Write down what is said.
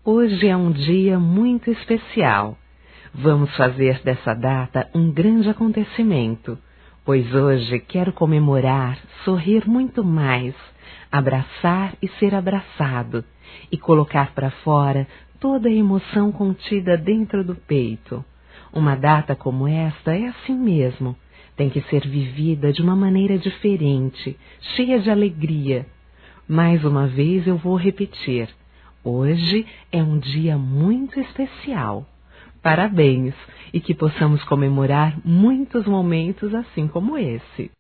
Hoje é um dia muito especial. Vamos fazer dessa data um grande acontecimento, pois hoje quero comemorar, sorrir muito mais, abraçar e ser abraçado, e colocar para fora toda a emoção contida dentro do peito. Uma data como esta é assim mesmo, tem que ser vivida de uma maneira diferente, cheia de alegria. Mais uma vez eu vou repetir. Hoje é um dia muito especial. Parabéns e que possamos comemorar muitos momentos assim como esse.